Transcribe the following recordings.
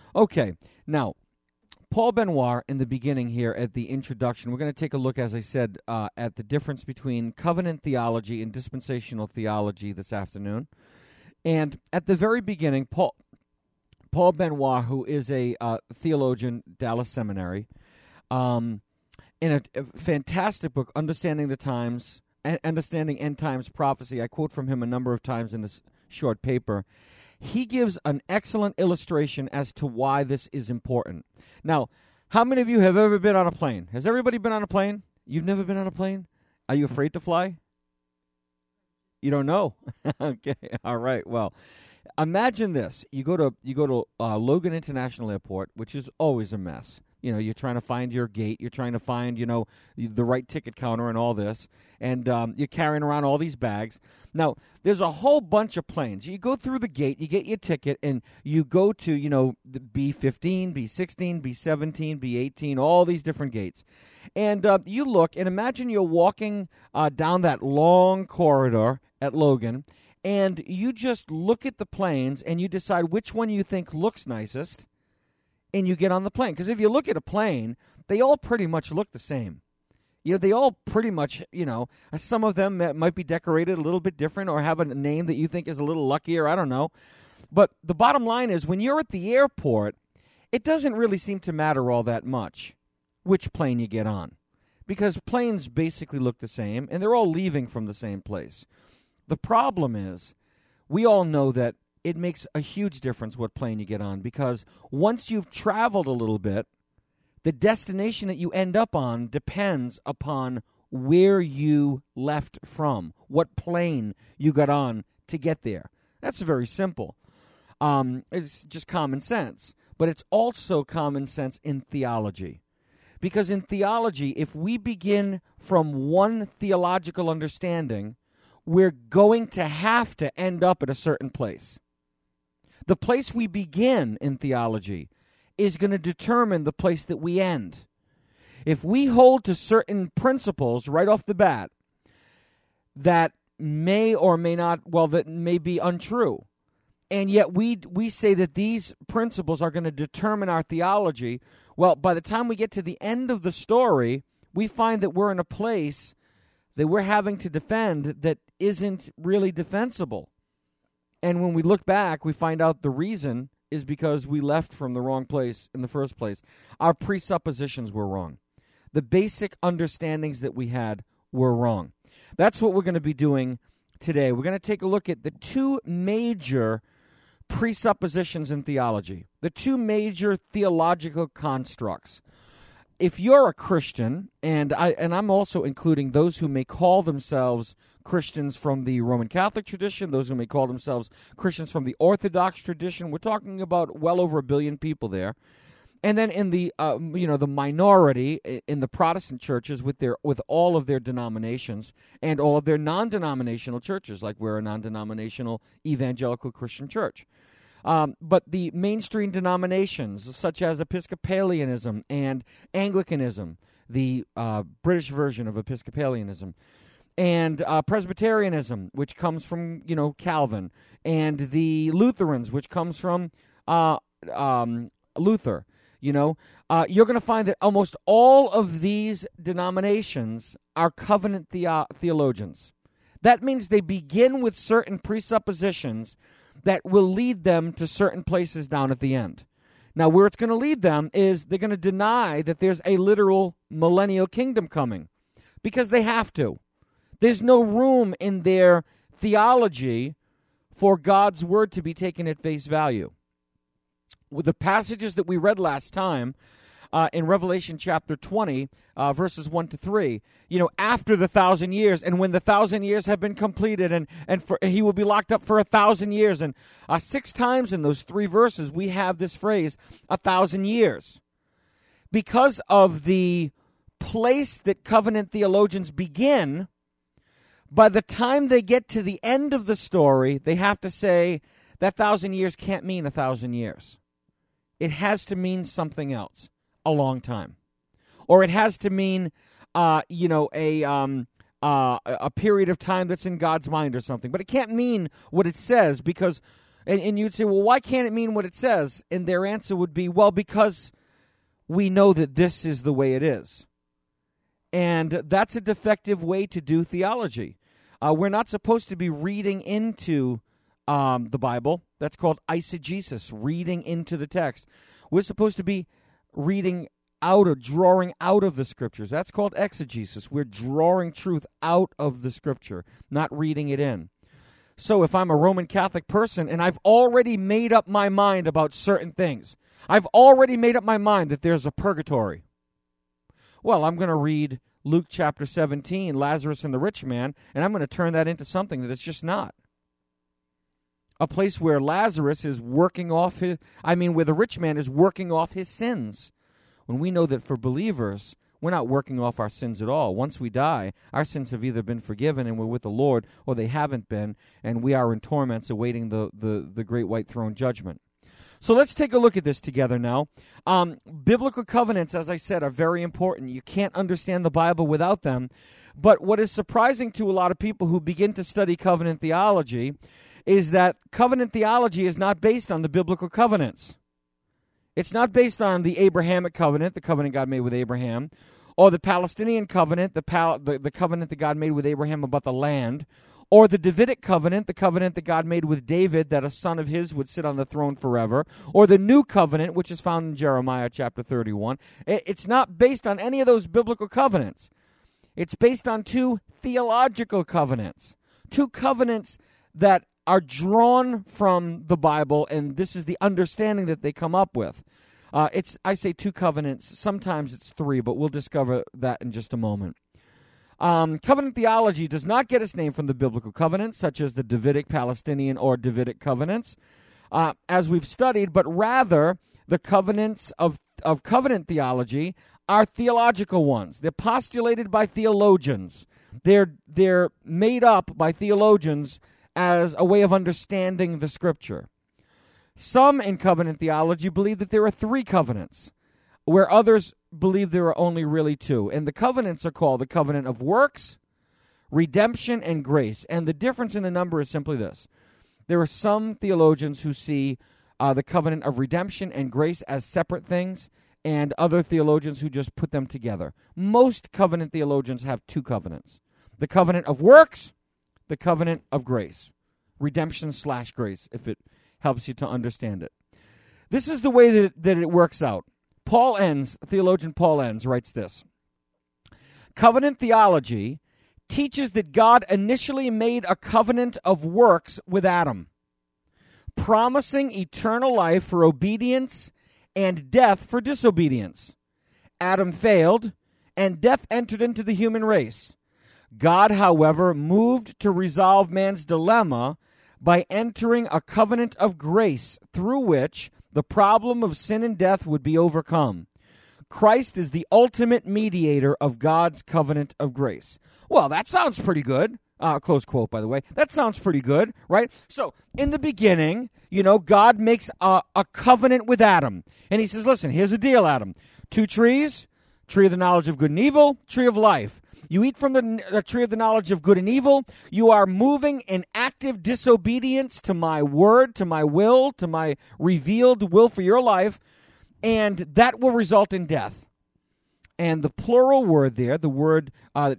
Okay, now, Paul Benoit, in the beginning here at the introduction, we're going to take a look, as I said, at the difference between covenant theology and dispensational theology this afternoon. And at the very beginning, Paul Benoit, who is a theologian, Dallas Seminary, in a fantastic book, Understanding the Times, Understanding End Times Prophecy, I quote from him a number of times in this short paper. He gives an excellent illustration as to why this is important. Now, how many of you have ever been on a plane? Has everybody been on a plane? You've never been on a plane? Are you afraid to fly? You don't know? Okay, all right. Well, imagine this. You go to Logan International Airport, which is always a mess. You know, you're trying to find your gate. You're trying to find, the right ticket counter and all this. And you're carrying around all these bags. Now, there's a whole bunch of planes. You go through the gate, you get your ticket, and you go to, the B-15, B-16, B-17, B-18, all these different gates. And you look, and imagine you're walking down that long corridor at Logan, and you just look at the planes, and you decide which one you think looks nicest, and you get on the plane. Because if you look at a plane, they all pretty much look the same. They all pretty much, some of them might be decorated a little bit different or have a name that you think is a little luckier. I don't know. But the bottom line is, when you're at the airport, it doesn't really seem to matter all that much which plane you get on, because planes basically look the same, and they're all leaving from the same place. The problem is, we all know that it makes a huge difference what plane you get on, because once you've traveled a little bit, the destination that you end up on depends upon where you left from, what plane you got on to get there. That's very simple. It's just common sense, but it's also common sense in theology. Because in theology, if we begin from one theological understanding, we're going to have to end up at a certain place. The place we begin in theology is going to determine the place that we end. If we hold to certain principles right off the bat that may or may not, that may be untrue, and yet we say that these principles are going to determine our theology, well, by the time we get to the end of the story, we find that we're in a place that we're having to defend that isn't really defensible. And when we look back, we find out the reason is because we left from the wrong place in the first place. Our presuppositions were wrong. The basic understandings that we had were wrong. That's what we're going to be doing today. We're going to take a look at the two major presuppositions in theology, the two major theological constructs. If you're a Christian, and I'm also including those who may call themselves Christians from the Roman Catholic tradition, those who may call themselves Christians from the Orthodox tradition, we're talking about well over 1 billion people there. And then in the the minority in the Protestant churches with all of their denominations and all of their non-denominational churches, like we're a non-denominational evangelical Christian church. But the mainstream denominations, such as Episcopalianism and Anglicanism, the British version of Episcopalianism, and Presbyterianism, which comes from Calvin, and the Lutherans, which comes from Luther. You're going to find that almost all of these denominations are covenant theologians. That means they begin with certain presuppositions that will lead them to certain places down at the end. Now, where it's going to lead them is they're going to deny that there's a literal millennial kingdom coming, because they have to. There's no room in their theology for God's word to be taken at face value. With the passages that we read last time in Revelation chapter 20, verses 1 to 3, after the 1,000 years, and when the 1,000 years have been completed, and he will be locked up for 1,000 years. And 6 times in those 3 verses, we have this phrase, 1,000 years. Because of the place that covenant theologians begin, by the time they get to the end of the story, they have to say that 1,000 years can't mean 1,000 years. It has to mean something else, a long time. Or it has to mean, a period of time that's in God's mind or something. But it can't mean what it says, because And you'd say, well, why can't it mean what it says? And their answer would be, well, because we know that this is the way it is. And that's a defective way to do theology. We're not supposed to be reading into the Bible. That's called eisegesis, reading into the text. We're supposed to be reading out or drawing out of the Scriptures. That's called exegesis. We're drawing truth out of the Scripture, not reading it in. So if I'm a Roman Catholic person and I've already made up my mind about certain things, I've already made up my mind that there's a purgatory. Well, I'm going to read Luke chapter 17, Lazarus and the rich man, and I'm going to turn that into something that it's just not. A place where Lazarus is working off where the rich man is working off his sins. When we know that for believers, we're not working off our sins at all. Once we die, our sins have either been forgiven and we're with the Lord, or they haven't been, and we are in torments awaiting the great white throne judgment. So let's take a look at this together now. Biblical covenants, as I said, are very important. You can't understand the Bible without them. But what is surprising to a lot of people who begin to study covenant theology is that covenant theology is not based on the biblical covenants. It's not based on the Abrahamic covenant, the covenant God made with Abraham, or the Palestinian covenant, the covenant that God made with Abraham about the land, or the Davidic covenant, the covenant that God made with David, that a son of his would sit on the throne forever, or the new covenant, which is found in Jeremiah chapter 31. It's not based on any of those biblical covenants. It's based on two theological covenants, two covenants that are drawn from the Bible, and this is the understanding that they come up with. I say two covenants. Sometimes it's three, but we'll discover that in just a moment. Covenant theology does not get its name from the biblical covenants, such as the Davidic, Palestinian, or Davidic covenants, as we've studied, but rather the covenants of covenant theology are theological ones. They're postulated by theologians. They're made up by theologians as a way of understanding the Scripture. Some in covenant theology believe that there are three covenants, where others believe there are only really two. And the covenants are called the covenant of works, redemption, and grace. And the difference in the number is simply this. There are some theologians who see the covenant of redemption and grace as separate things, and other theologians who just put them together. Most covenant theologians have two covenants. The covenant of works, the covenant of grace. Redemption/grace, if it helps you to understand it. This is the way that it works out. Theologian Paul Enns writes this. Covenant theology teaches that God initially made a covenant of works with Adam, promising eternal life for obedience and death for disobedience. Adam failed, and death entered into the human race. God, however, moved to resolve man's dilemma by entering a covenant of grace through which the problem of sin and death would be overcome. Christ is the ultimate mediator of God's covenant of grace. Well, that sounds pretty good. Close quote, by the way. That sounds pretty good, right? So, in the beginning, God makes a covenant with Adam. And he says, listen, here's the deal, Adam. Two trees, tree of the knowledge of good and evil, tree of life. You eat from the tree of the knowledge of good and evil. You are moving in active disobedience to my word, to my will, to my revealed will for your life, and that will result in death. And the plural word there, the word,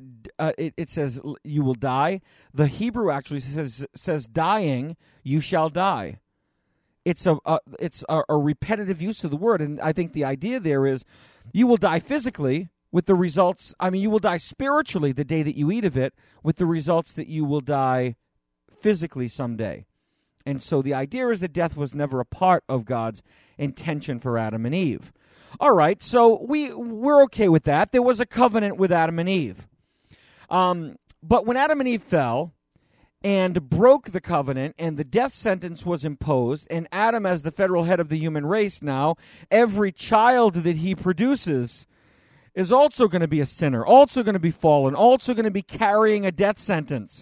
it says you will die. The Hebrew actually says dying, you shall die. It's a repetitive use of the word, and I think the idea there is you will die physically, with the results, you will die spiritually the day that you eat of it, with the results that you will die physically someday. And so the idea is that death was never a part of God's intention for Adam and Eve. All right, so we're okay with that. There was a covenant with Adam and Eve. But when Adam and Eve fell and broke the covenant and the death sentence was imposed, and Adam, as the federal head of the human race now, every child that he produces is also going to be a sinner, also going to be fallen, also going to be carrying a death sentence.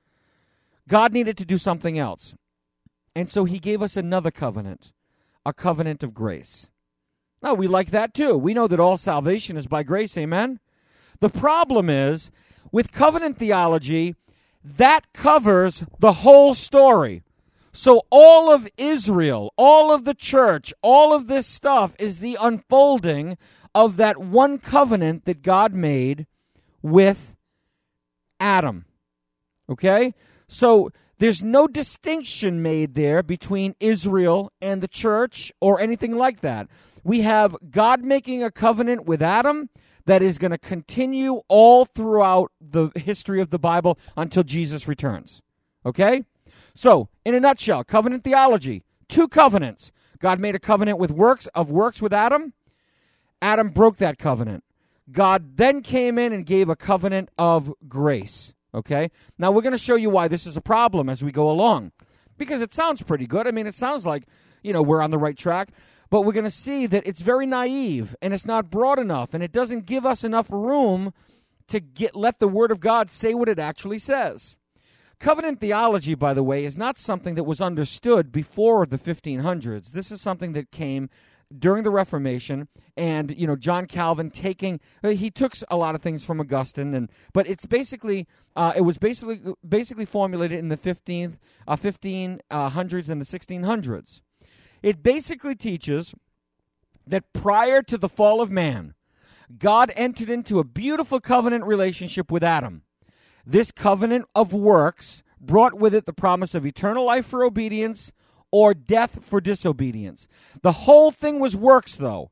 God needed to do something else. And so he gave us another covenant, a covenant of grace. Now, we like that too. We know that all salvation is by grace, amen? The problem is, with covenant theology, that covers the whole story. So all of Israel, all of the church, all of this stuff is the unfolding of that one covenant that God made with Adam. Okay? So there's no distinction made there between Israel and the church or anything like that. We have God making a covenant with Adam that is going to continue all throughout the history of the Bible until Jesus returns. Okay? So, in a nutshell, covenant theology, 2 covenants. God made a covenant with works with Adam. Adam broke that covenant. God then came in and gave a covenant of grace. Okay? Now, we're going to show you why this is a problem as we go along. Because it sounds pretty good. I mean, it sounds like, we're on the right track. But we're going to see that it's very naive, and it's not broad enough, and it doesn't give us enough room to let the Word of God say what it actually says. Covenant theology, by the way, is not something that was understood before the 1500s. This is something that came during the Reformation, and John Calvin he took a lot of things from Augustine, but it's basically it was basically formulated in the 1500s and the 1600s. It basically teaches that prior to the fall of man, God entered into a beautiful covenant relationship with Adam. This covenant of works brought with it the promise of eternal life for obedience or death for disobedience. The whole thing was works, though.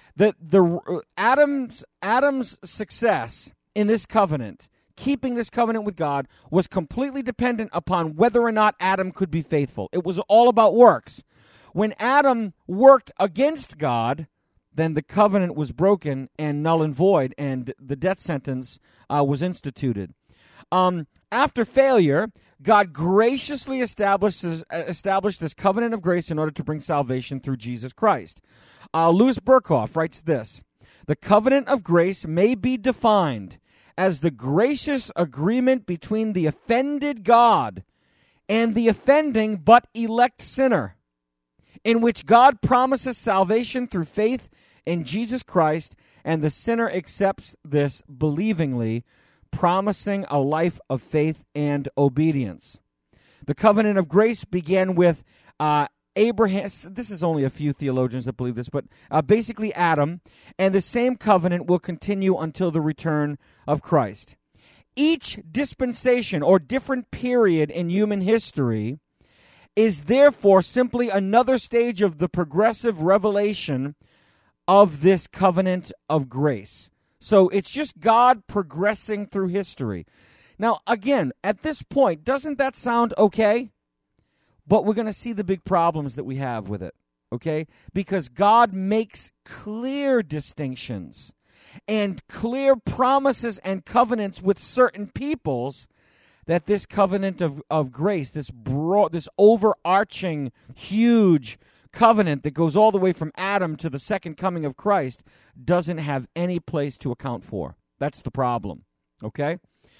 Adam's success in this covenant, keeping this covenant with God, was completely dependent upon whether or not Adam could be faithful. It was all about works. When Adam worked against God, then the covenant was broken and null and void, and the death sentence was instituted. After failure, God graciously established this covenant of grace in order to bring salvation through Jesus Christ. Louis Berkhoff writes this: the covenant of grace may be defined as the gracious agreement between the offended God and the offending but elect sinner, in which God promises salvation through faith in Jesus Christ, and the sinner accepts this believingly, promising a life of faith and obedience. The covenant of grace began with Abraham. This is only a few theologians that believe this, but basically Adam, and the same covenant will continue until the return of Christ. Each dispensation or different period in human history is therefore simply another stage of the progressive revelation of this covenant of grace. So it's just God progressing through history. Now, again, at this point, doesn't that sound okay? But we're going to see the big problems that we have with it, okay? Because God makes clear distinctions and clear promises and covenants with certain peoples, that this covenant of grace, this overarching, huge covenant that goes all the way from Adam to the second coming of Christ, doesn't have any place to account for. That's the problem, okay?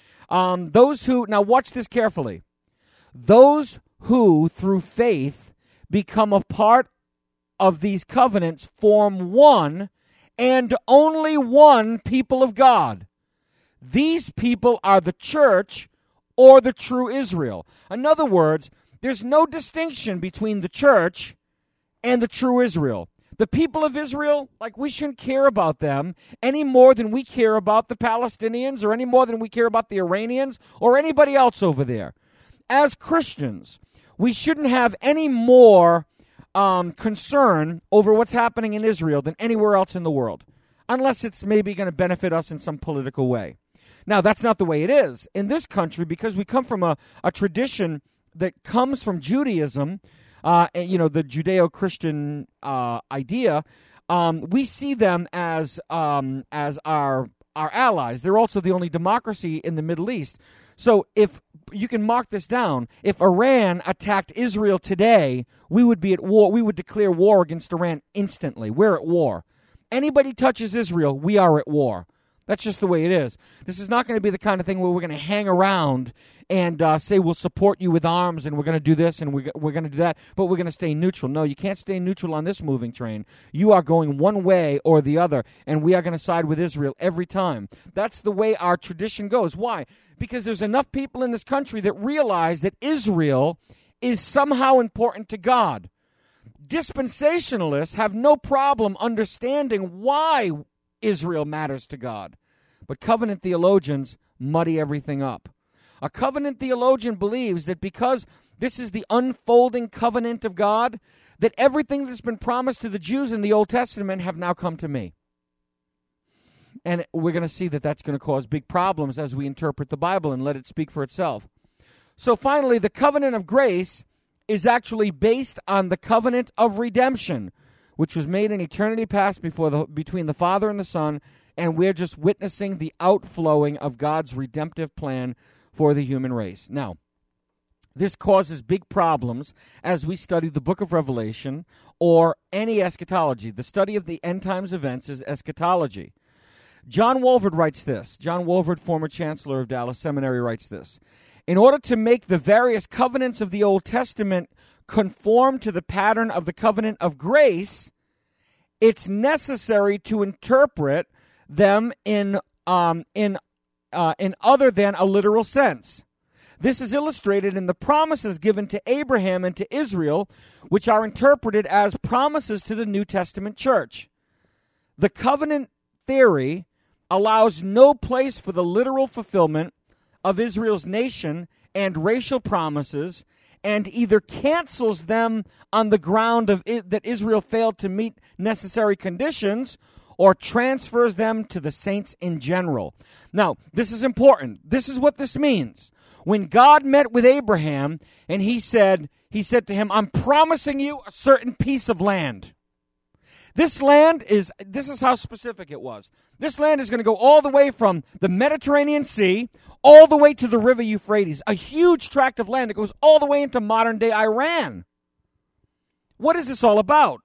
Now watch this carefully. Those who, through faith, become a part of these covenants form one and only one people of God. These people are the church or the true Israel. In other words, there's no distinction between the church and the true Israel. The people of Israel, we shouldn't care about them any more than we care about the Palestinians, or any more than we care about the Iranians or anybody else over there. As Christians, we shouldn't have any more concern over what's happening in Israel than anywhere else in the world, unless it's maybe going to benefit us in some political way. Now, that's not the way it is in this country, because we come from a tradition that comes from Judaism, the Judeo-Christian idea. We see them as our allies. They're also the only democracy in the Middle East. So if you can mark this down, if Iran attacked Israel today, we would be at war. We would declare war against Iran instantly. We're at war. Anybody touches Israel, we are at war. That's just the way it is. This is not going to be the kind of thing where we're going to hang around and say we'll support you with arms and we're going to do this and we're going to do that, but we're going to stay neutral. No, you can't stay neutral on this moving train. You are going one way or the other, and we are going to side with Israel every time. That's the way our tradition goes. Why? Because there's enough people in this country that realize that Israel is somehow important to God. Dispensationalists have no problem understanding why Israel matters to God. But covenant theologians muddy everything up. A covenant theologian believes that because this is the unfolding covenant of God, that everything that's been promised to the Jews in the Old Testament have now come to me. And we're going to see that that's going to cause big problems as we interpret the Bible and let it speak for itself. So finally, the covenant of grace is actually based on the covenant of redemption, which was made in eternity past between the Father and the Son, and we're just witnessing the outflowing of God's redemptive plan for the human race. Now, this causes big problems as we study the book of Revelation or any eschatology. The study of the end times events is eschatology. John Walvoord writes this. John Walvoord, former chancellor of Dallas Seminary, writes this. In order to make the various covenants of the Old Testament conform to the pattern of the covenant of grace, it's necessary to interpret them in other than a literal sense. This is illustrated in the promises given to Abraham and to Israel, which are interpreted as promises to the New Testament church. The covenant theory allows no place for the literal fulfillment of Israel's nation and racial promises, and either cancels them on the ground of that Israel failed to meet necessary conditions, or transfers them to the saints in general. Now, this is important. This is what this means. When God met with Abraham and he said to him, I'm promising you a certain piece of land. This is how specific it was. This land is going to go all the way from the Mediterranean Sea all the way to the river Euphrates, a huge tract of land that goes all the way into modern-day Iran. What is this all about?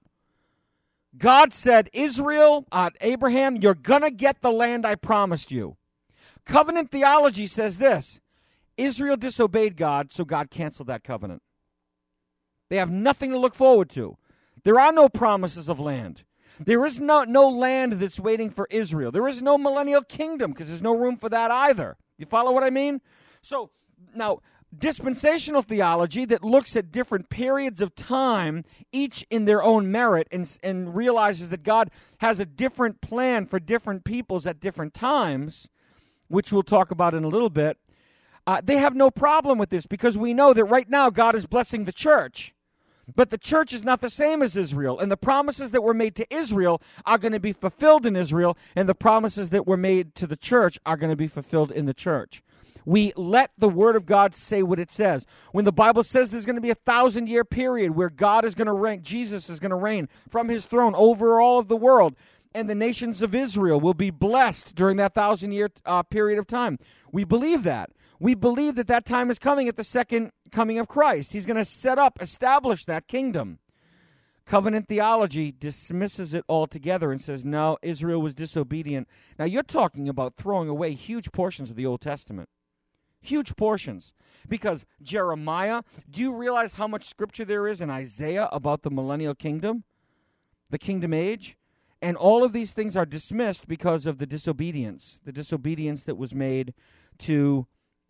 God said, Abraham, you're going to get the land I promised you. Covenant theology says this. Israel disobeyed God, so God canceled that covenant. They have nothing to look forward to. There are no promises of land. There is no land that's waiting for Israel. There is no millennial kingdom because there's no room for that either. You follow what I mean? So now, dispensational theology that looks at different periods of time, each in their own merit, and realizes that God has a different plan for different peoples at different times, which we'll talk about in a little bit, they have no problem with this because we know that right now God is blessing the church. But the church is not the same as Israel, and the promises that were made to Israel are going to be fulfilled in Israel, and the promises that were made to the church are going to be fulfilled in the church. We let the Word of God say what it says. When the Bible says there's going to be a 1,000-year period where God is going to reign, Jesus is going to reign from his throne over all of the world, and the nations of Israel will be blessed during that 1,000-year period of time. We believe that. We believe that that time is coming at the second coming of Christ. He's going to establish that kingdom. Covenant theology dismisses it altogether and says, no, Israel was disobedient. Now, you're talking about throwing away huge portions of the Old Testament. Huge portions. Because Jeremiah, do you realize how much scripture there is in Isaiah about the millennial kingdom? The kingdom age? And all of these things are dismissed because of the disobedience that was made to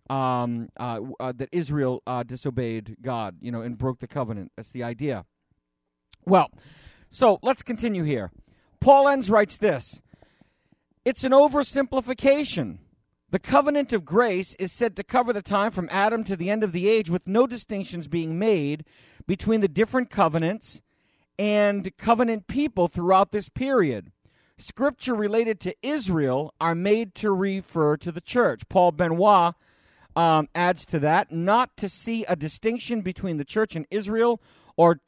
that Israel disobeyed God, and broke the covenant. That's the idea. Well, so let's continue here. Paul Enns writes this. It's an oversimplification. The covenant of grace is said to cover the time from Adam to the end of the age with no distinctions being made between the different covenants and covenant people throughout this period. Scripture related to Israel are made to refer to the church. Paul Benoit adds to that, not to see a distinction between the church and Israel, or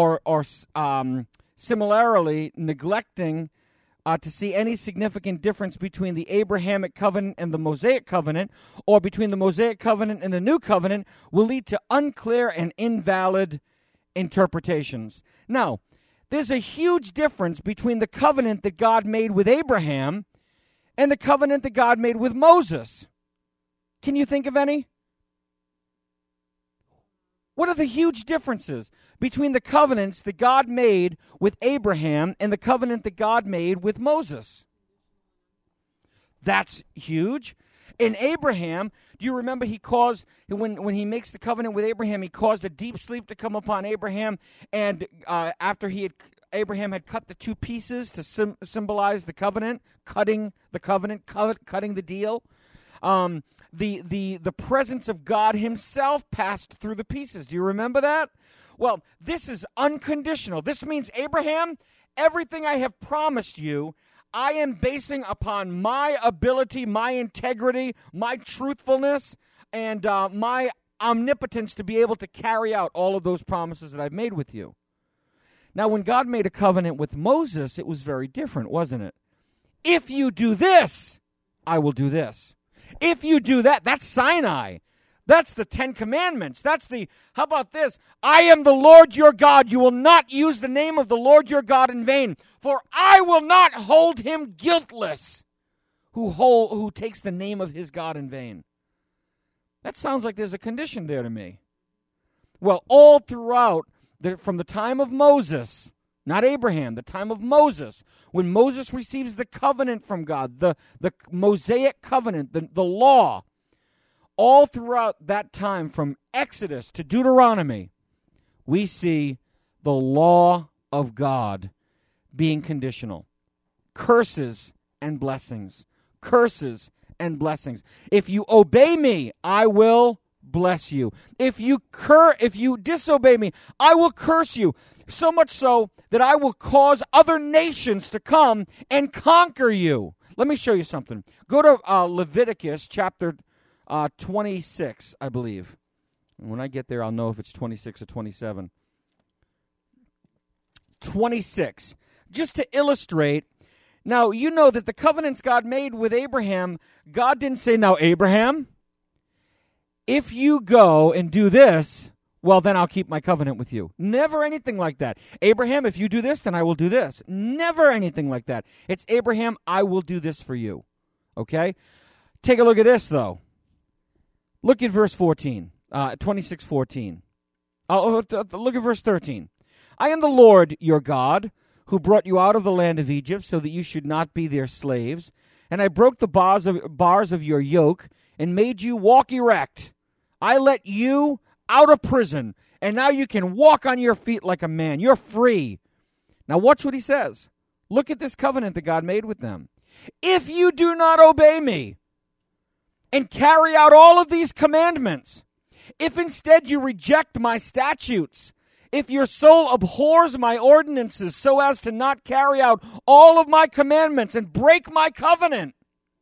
similarly neglecting to see any significant difference between the Abrahamic covenant and the Mosaic covenant, or between the Mosaic covenant and the New covenant, will lead to unclear and invalid interpretations. Now, there's a huge difference between the covenant that God made with Abraham and the covenant that God made with Moses. Can you think of any? What are the huge differences between the covenants that God made with Abraham and the covenant that God made with Moses? That's huge. In Abraham, do you remember he caused, when he makes the covenant with Abraham, he caused a deep sleep to come upon Abraham, and after Abraham had cut the two pieces to symbolize the covenant, cutting the covenant, cutting the deal, the presence of God himself passed through the pieces. Do you remember that? Well, this is unconditional. This means, Abraham, everything I have promised you, I am basing upon my ability, my integrity, my truthfulness, and my omnipotence to be able to carry out all of those promises that I've made with you. Now, when God made a covenant with Moses, it was very different, wasn't it? If you do this, I will do this. If you do that, that's Sinai. That's the Ten Commandments. How about this? I am the Lord your God. You will not use the name of the Lord your God in vain, for I will not hold him guiltless who takes the name of his God in vain. That sounds like there's a condition there to me. Well, all throughout, from the time of Moses, not Abraham, the time of Moses, when Moses receives the covenant from God, the Mosaic covenant, the law, all throughout that time, from Exodus to Deuteronomy, we see the law of God being conditional. Curses and blessings. Curses and blessings. If you obey me, I will bless you. If you disobey me, I will curse you. So much so that I will cause other nations to come and conquer you. Let me show you something. Go to Leviticus chapter 26, I believe. And when I get there, I'll know if it's 26 or 27. 26. Just to illustrate, now you know that the covenants God made with Abraham, God didn't say, now Abraham, if you go and do this, well, then I'll keep my covenant with you. Never anything like that. Abraham, if you do this, then I will do this. Never anything like that. It's Abraham, I will do this for you. Okay? Take a look at this, though. Look at verse 14, 26:14. Look at verse 13. I am the Lord your God, who brought you out of the land of Egypt, so that you should not be their slaves. And I broke the bars of your yoke, and made you walk erect. I let you out of prison, and now you can walk on your feet like a man. You're free. Now watch what he says. Look at this covenant that God made with them. If you do not obey me, and carry out all of these commandments, if instead you reject my statutes, if your soul abhors my ordinances so as to not carry out all of my commandments and break my covenant,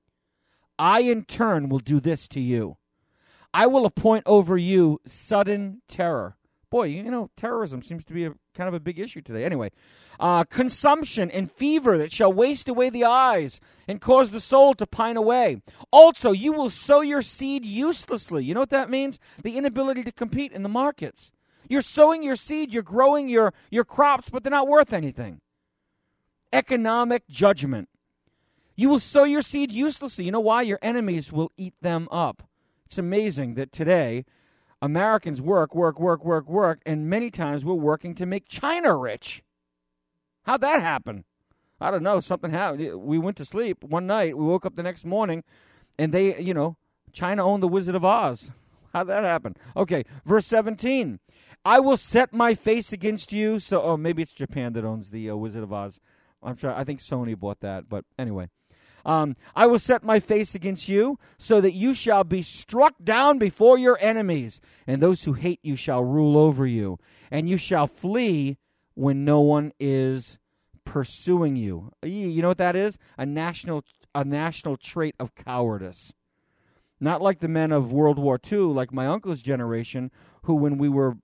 I in turn will do this to you. I will appoint over you sudden terror. Boy, you know, terrorism seems to be kind of a big issue today. Anyway, consumption and fever that shall waste away the eyes and cause the soul to pine away. Also, you will sow your seed uselessly. You know what that means? The inability to compete in the markets. You're sowing your seed, you're growing your crops, but they're not worth anything. Economic judgment. You will sow your seed uselessly. You know why? Your enemies will eat them up. It's amazing that today Americans work, and many times we're working to make China rich. How'd that happen? I don't know. Something happened. We went to sleep one night. We woke up the next morning, and China owned the Wizard of Oz. How'd that happen? Okay, verse 17. I will set my face against you. So, maybe it's Japan that owns the Wizard of Oz. I'm sure. I think Sony bought that, but anyway. I will set my face against you, so that you shall be struck down before your enemies, and those who hate you shall rule over you, and you shall flee when no one is pursuing you. You know what that is? A national trait of cowardice. Not like the men of World War II, like my uncle's generation, who when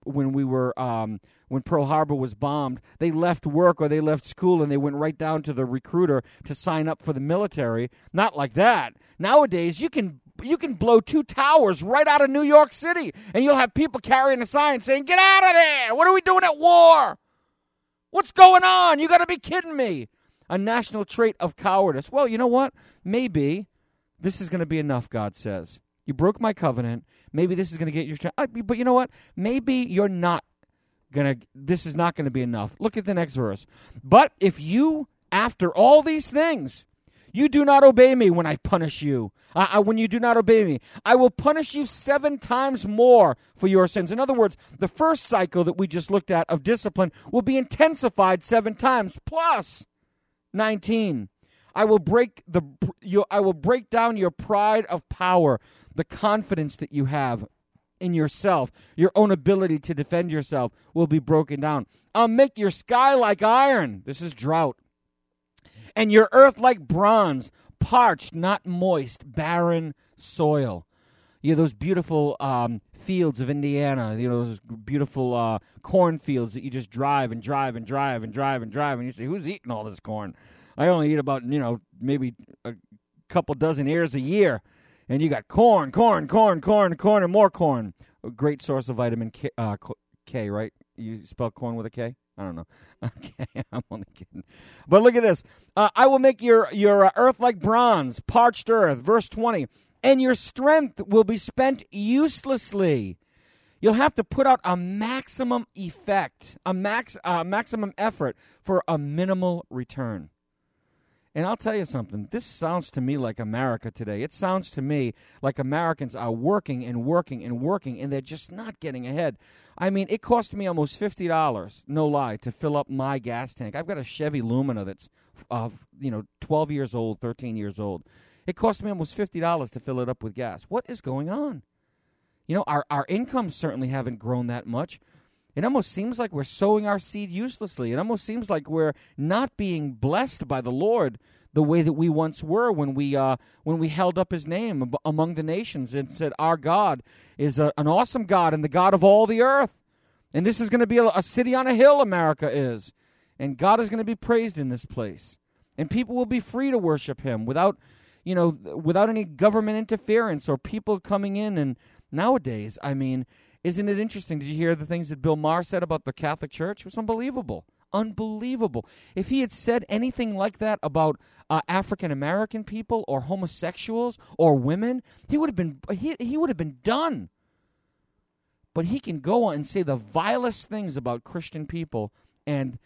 Pearl Harbor was bombed, they left work or they left school and they went right down to the recruiter to sign up for the military. Not like that. Nowadays, you can blow two towers right out of New York City, and you'll have people carrying a sign saying, "Get out of there! What are we doing at war? What's going on? You got to be kidding me!" A national trait of cowardice. Well, you know what? Maybe this is going to be enough, God says. You broke my covenant. Maybe this is going to get your... But you know what? Maybe you're not going to... This is not going to be enough. Look at the next verse. But if you, after all these things, You do not obey me when I punish you. When you do not obey me, I will punish you 7 times more for your sins. In other words, the first cycle that we just looked at of discipline will be intensified 7 times plus 19. I will break down your pride of power, the confidence that you have in yourself, your own ability to defend yourself will be broken down. I'll make your sky like iron. This is drought. And your earth like bronze, parched, not moist, barren soil. Those beautiful fields of Indiana, those beautiful cornfields that you just drive and drive and drive and drive and drive, and you say, who's eating all this corn? I only eat about, maybe a couple dozen ears a year. And you got corn, and more corn. A great source of vitamin K, right? You spell corn with a K? I don't know. Okay, I'm only kidding. But look at this. I will make your earth like bronze, parched earth. Verse 20. And your strength will be spent uselessly. You'll have to put out a maximum effect, maximum effort for a minimal return. And I'll tell you something, this sounds to me like America today. It sounds to me like Americans are working and working and working, and they're just not getting ahead. I mean, it cost me almost $50, no lie, to fill up my gas tank. I've got a Chevy Lumina that's 12 years old, 13 years old. It cost me almost $50 to fill it up with gas. What is going on? Our incomes certainly haven't grown that much. It almost seems like we're sowing our seed uselessly. It almost seems like we're not being blessed by the Lord the way that we once were when we held up His name among the nations and said, our God is an awesome God and the God of all the earth. And this is going to be a city on a hill, America is. And God is going to be praised in this place. And people will be free to worship Him without any government interference or people coming in. And nowadays, I mean, isn't it interesting? Did you hear the things that Bill Maher said about the Catholic Church? It was unbelievable. Unbelievable. If he had said anything like that about African-American people or homosexuals or women, he would have been done. But he can go on and say the vilest things about Christian people, and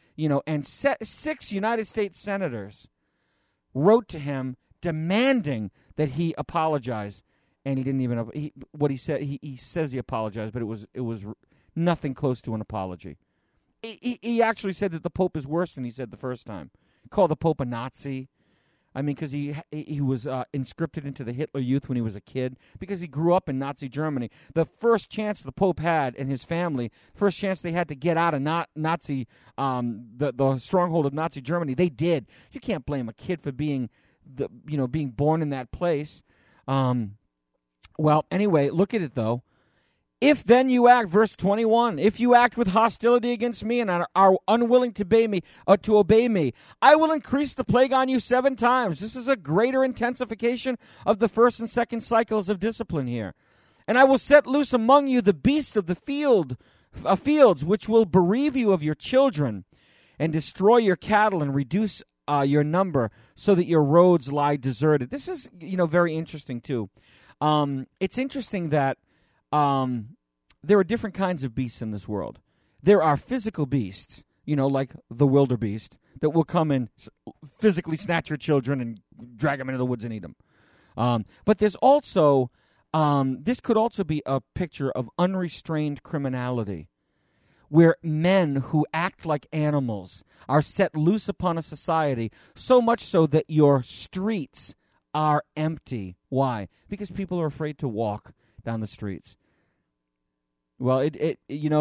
6 United States senators wrote to him demanding that he apologize. And he didn't even. What he said, he says he apologized, but it was nothing close to an apology. He actually said that the Pope is worse than he said the first time. He called the Pope a Nazi. I mean, because he was inscripted into the Hitler Youth when he was a kid, because he grew up in Nazi Germany. The first chance the Pope had and his family, first chance they had to get out of Nazi, the stronghold of Nazi Germany, they did. You can't blame a kid for being born in that place. Well, anyway, look at it, though. If then you act, verse 21, if you act with hostility against me and are unwilling to obey me, I will increase the plague on you 7 times. This is a greater intensification of the first and second cycles of discipline here. And I will set loose among you the beasts of the fields, which will bereave you of your children and destroy your cattle and reduce your number so that your roads lie deserted. This is, very interesting, too. It's interesting that there are different kinds of beasts in this world. There are physical beasts, like the wildebeest, that will come and physically snatch your children and drag them into the woods and eat them. But there's also, this could also be a picture of unrestrained criminality, where men who act like animals are set loose upon a society, so much so that your streets are empty. Why? Because people are afraid to walk down the streets. Well, it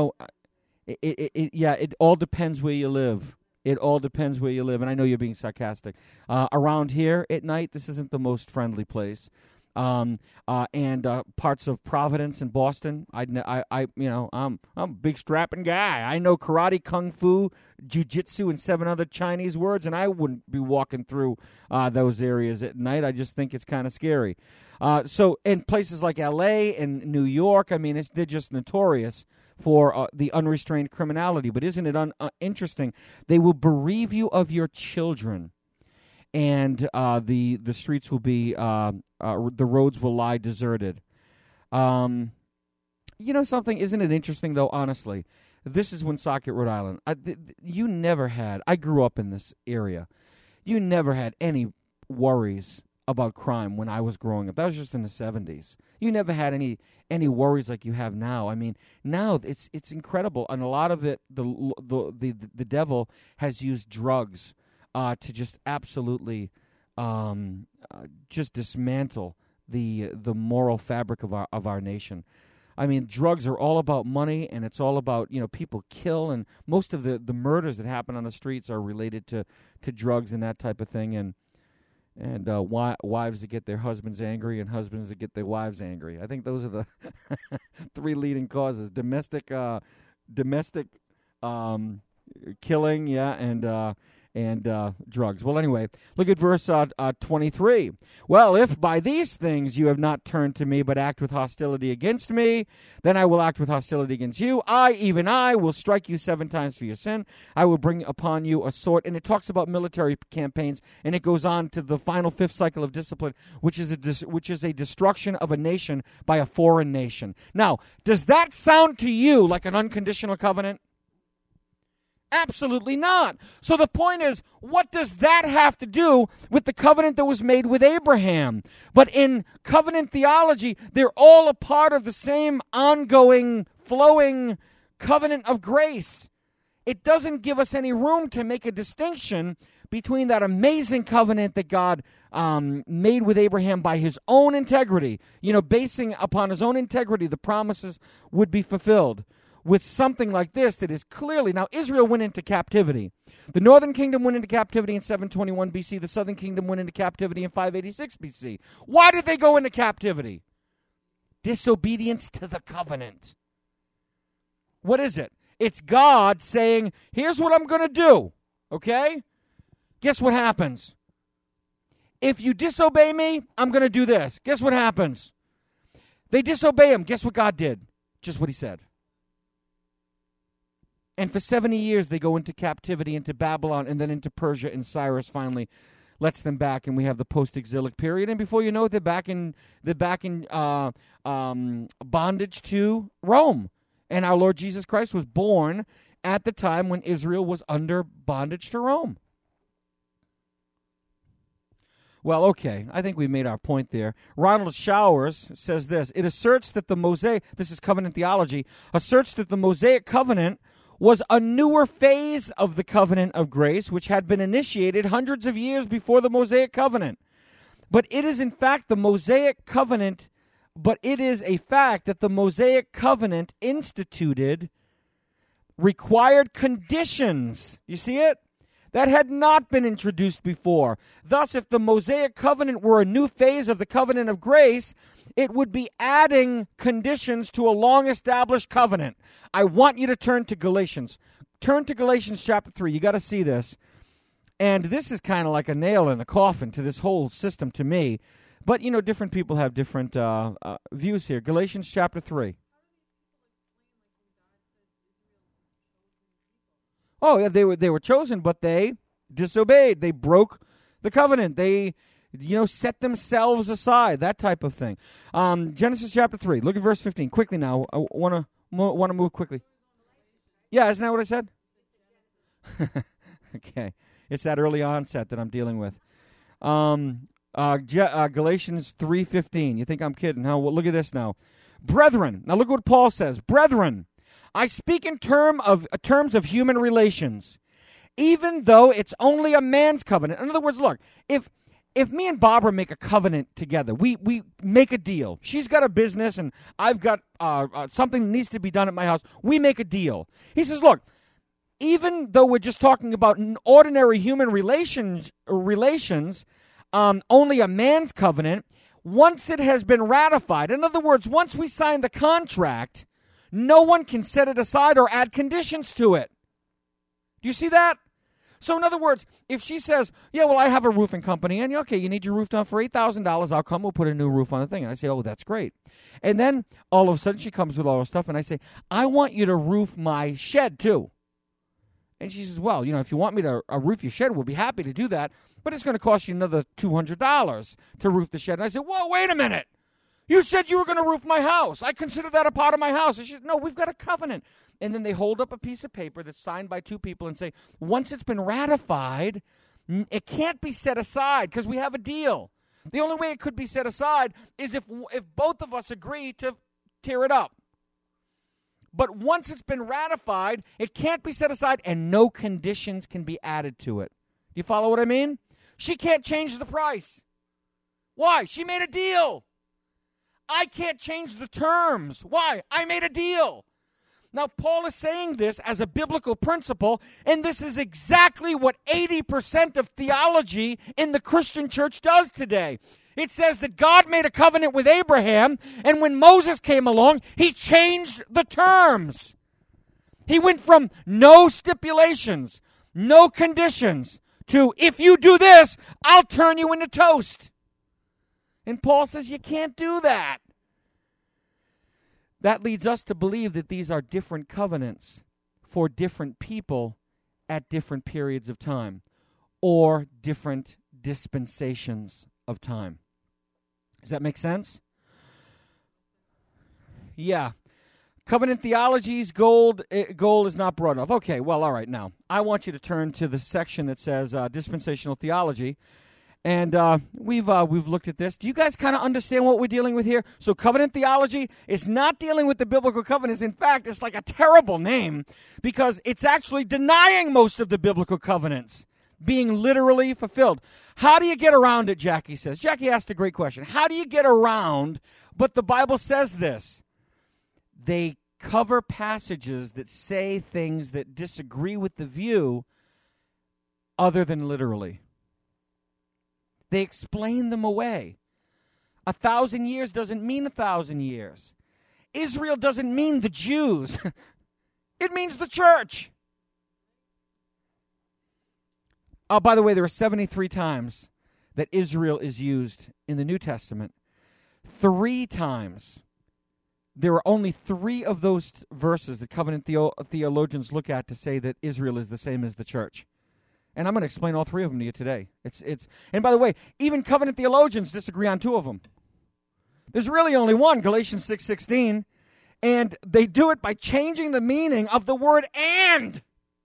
all depends where you live. It all depends where you live, and I know you're being sarcastic. Around here at night, this isn't the most friendly place. And parts of Providence and Boston, I'm a big strapping guy. I know karate, kung fu, jiu-jitsu, and 7 other Chinese words, and I wouldn't be walking through those areas at night. I just think it's kind of scary. So in places like L.A. and New York, I mean, they're just notorious for the unrestrained criminality. But isn't it interesting? They will bereave you of your children. And the streets will be, the roads will lie deserted. Something, isn't it interesting, though, honestly? This is Woonsocket, Rhode Island. I grew up in this area. You never had any worries about crime when I was growing up. That was just in the 70s. You never had any worries like you have now. I mean, now it's incredible, and a lot of it, the devil has used drugs to just absolutely just dismantle the moral fabric of our nation. I mean, drugs are all about money, and it's all about, people kill, and most of the murders that happen on the streets are related to drugs and that type of thing, and wives that get their husbands angry and husbands that get their wives angry. I think those are the three leading causes: domestic killing, and drugs. Well, anyway, look at verse 23. Well, if by these things you have not turned to me, but act with hostility against me, then I will act with hostility against you. Even I, will strike you 7 times for your sin. I will bring upon you a sword. And it talks about military campaigns, and it goes on to the final 5th cycle of discipline, which is a destruction of a nation by a foreign nation. Now, does that sound to you like an unconditional covenant? Absolutely not. So the point is, what does that have to do with the covenant that was made with Abraham? But in covenant theology, they're all a part of the same ongoing, flowing covenant of grace. It doesn't give us any room to make a distinction between that amazing covenant that God made with Abraham by his own integrity, basing upon his own integrity, the promises would be fulfilled, with something like this that is clearly... Now, Israel went into captivity. The northern kingdom went into captivity in 721 BC. The southern kingdom went into captivity in 586 BC. Why did they go into captivity? Disobedience to the covenant. What is it? It's God saying, here's what I'm going to do, okay? Guess what happens? If you disobey me, I'm going to do this. Guess what happens? They disobey him. Guess what God did? Just what he said. And for 70 years, they go into captivity, into Babylon, and then into Persia, and Cyrus finally lets them back, and we have the post-exilic period. And before you know it, they're back in bondage to Rome. And our Lord Jesus Christ was born at the time when Israel was under bondage to Rome. Well, okay, I think we made our point there. Ronald Showers says this: it asserts that the Mosaic, this is covenant theology, asserts that the Mosaic covenant was a newer phase of the covenant of grace, which had been initiated hundreds of years before the Mosaic covenant. But it is in fact the Mosaic covenant, but it is a fact that the Mosaic covenant instituted required conditions. You see it? That had not been introduced before. Thus, if the Mosaic covenant were a new phase of the covenant of grace, it would be adding conditions to a long-established covenant. I want you to turn to Galatians. Turn to Galatians chapter 3. You got to see this. And this is kind of like a nail in the coffin to this whole system to me. But, different people have different views here. Galatians chapter 3. Oh, yeah, they were chosen, but they disobeyed. They broke the covenant. They, set themselves aside, that type of thing. Genesis chapter 3. Look at verse 15. Quickly now. I want to move quickly. Yeah, isn't that what I said? Okay. It's that early onset that I'm dealing with. Galatians 3:15. You think I'm kidding? Well, look at this now. Brethren. Now look what Paul says. Brethren, I speak in terms of human relations, even though it's only a man's covenant. In other words, look, if me and Barbara make a covenant together, we make a deal. She's got a business and I've got something that needs to be done at my house. We make a deal. He says, look, even though we're just talking about ordinary human relations, only a man's covenant, once it has been ratified, in other words, once we sign the contract, no one can set it aside or add conditions to it. Do you see that? So in other words, if she says, yeah, well, I have a roofing company, and okay, you need your roof done for $8,000, I'll come, we'll put a new roof on the thing. And I say, oh, that's great. And then all of a sudden she comes with all her stuff, and I say, I want you to roof my shed too. And she says, well, if you want me to roof your shed, we'll be happy to do that, but it's going to cost you another $200 to roof the shed. And I said, whoa, wait a minute. You said you were going to roof my house. I consider that a part of my house. And she said, no, we've got a covenant. And then they hold up a piece of paper that's signed by two people and say, once it's been ratified, It can't be set aside because we have a deal. The only way it could be set aside is if both of us agree to tear it up. But once it's been ratified, it can't be set aside, and no conditions can be added to it. You follow what I mean? She can't change the price. Why? She made a deal. I can't change the terms. Why? I made a deal. Now, Paul is saying this as a biblical principle, and this is exactly what 80% of theology in the Christian church does today. It says that God made a covenant with Abraham, and when Moses came along, he changed the terms. He went from no stipulations, no conditions, to if you do this, I'll turn you into toast. And Paul says you can't do that. That leads us to believe that these are different covenants for different people at different periods of time or different dispensations of time. Does that make sense? Yeah. Covenant theology's goal is not broad enough. Okay, well, all right. Now, I want you to turn to the section that says dispensational theology. And we've looked at this. Do you guys kind of understand what we're dealing with here? So covenant theology is not dealing with the biblical covenants. In fact, it's like a terrible name because it's actually denying most of the biblical covenants being literally fulfilled. How do you get around it, Jackie says? Jackie asked a great question. How do you get around, but the Bible says this? They cover passages that say things that disagree with the view other than literally. They explain them away. 1,000 years doesn't mean 1,000 years. Israel doesn't mean the Jews. It means the church. By the way, there are 73 times that Israel is used in the New Testament. 3 times. There are only 3 of those verses that covenant theologians look at to say that Israel is the same as the church. And I'm going to explain all 3 of them to you today. And by the way, even covenant theologians disagree on 2 of them. There's really only one, Galatians 6:16, and they do it by changing the meaning of the word "and."